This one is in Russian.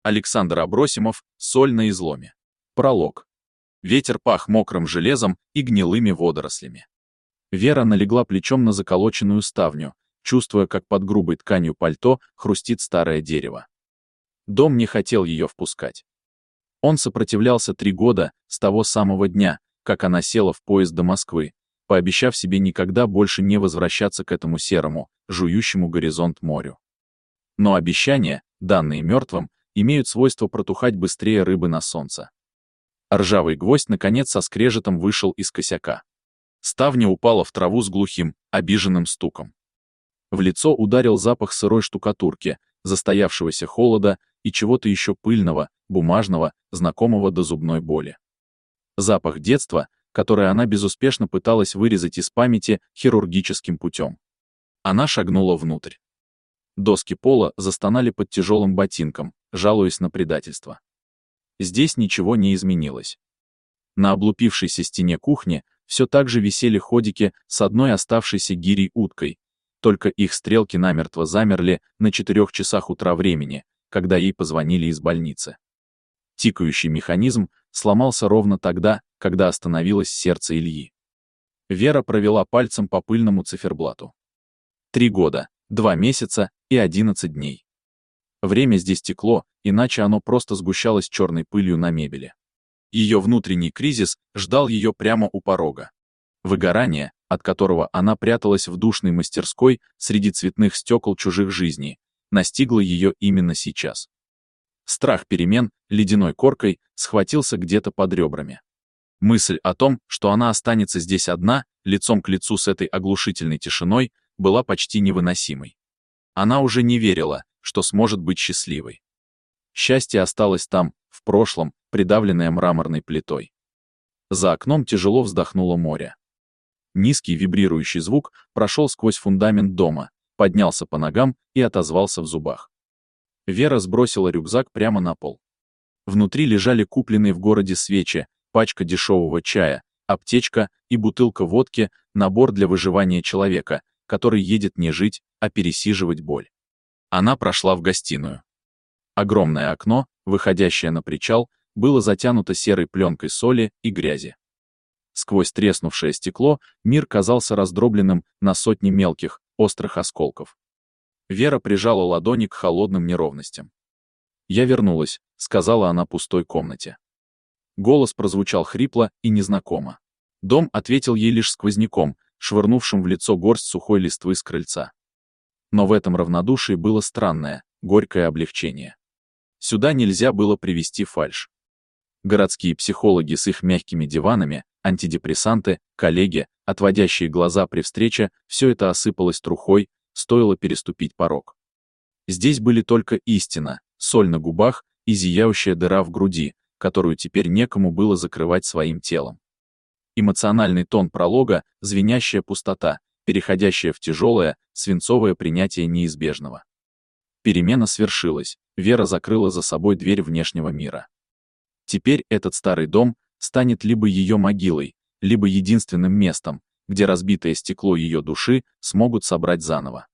Александр Абросимов, «Соль на изломе». Пролог. Ветер пах мокрым железом и гнилыми водорослями. Вера налегла плечом на заколоченную ставню, чувствуя, как под грубой тканью пальто хрустит старое дерево. Дом не хотел ее впускать. Он сопротивлялся 3 года, с того самого дня, как она села в поезд до Москвы, пообещав себе никогда больше не возвращаться к этому серому, жующему горизонт морю. Но обещания, данные мертвым, имеют свойство протухать быстрее рыбы на солнце. Ржавый гвоздь наконец со скрежетом вышел из косяка. Ставня упала в траву с глухим, обиженным стуком. В лицо ударил запах сырой штукатурки, застоявшегося холода и чего-то еще пыльного, бумажного, знакомого до зубной боли. Запах детства, который она безуспешно пыталась вырезать из памяти хирургическим путем. Она шагнула внутрь. Доски пола застонали под тяжелым ботинком, жалуясь на предательство. Здесь ничего не изменилось. На облупившейся стене кухни все так же висели ходики с одной оставшейся гирей уткой, только их стрелки намертво замерли на 4 часах утра времени, когда ей позвонили из больницы. Тикающий механизм сломался ровно тогда, когда остановилось сердце Ильи. Вера провела пальцем по пыльному циферблату. 3 года, 2 месяца и 11 дней. Время здесь текло, иначе оно просто сгущалось черной пылью на мебели. Ее внутренний кризис ждал ее прямо у порога. Выгорание, от которого она пряталась в душной мастерской среди цветных стекол чужих жизней, настигло ее именно сейчас. Страх перемен ледяной коркой схватился где-то под ребрами. Мысль о том, что она останется здесь одна, лицом к лицу с этой оглушительной тишиной, была почти невыносимой. Она уже не верила, что сможет быть счастливой. Счастье осталось там, в прошлом, придавленное мраморной плитой. За окном тяжело вздохнуло море. Низкий вибрирующий звук прошел сквозь фундамент дома, поднялся по ногам и отозвался в зубах. Вера сбросила рюкзак прямо на пол. Внутри лежали купленные в городе свечи, пачка дешевого чая, аптечка и бутылка водки, набор для выживания человека, который едет не жить, а пересиживать боль. Она прошла в гостиную. Огромное окно, выходящее на причал, было затянуто серой пленкой соли и грязи. Сквозь треснувшее стекло мир казался раздробленным на сотни мелких, острых осколков. Вера прижала ладони к холодным неровностям. «Я вернулась», — сказала она пустой комнате. Голос прозвучал хрипло и незнакомо. Дом ответил ей лишь сквозняком, швырнувшим в лицо горсть сухой листвы с крыльца. Но в этом равнодушии было странное, горькое облегчение. Сюда нельзя было привести фальшь. Городские психологи с их мягкими диванами, антидепрессанты, коллеги, отводящие глаза при встрече, все это осыпалось трухой, стоило переступить порог. Здесь были только истина, соль на губах и зияющая дыра в груди, которую теперь некому было закрывать своим телом. Эмоциональный тон пролога, звенящая пустота, переходящая в тяжелое, свинцовое принятие неизбежного. Перемена свершилась, Вера закрыла за собой дверь внешнего мира. Теперь этот старый дом станет либо ее могилой, либо единственным местом, где разбитое стекло ее души смогут собрать заново.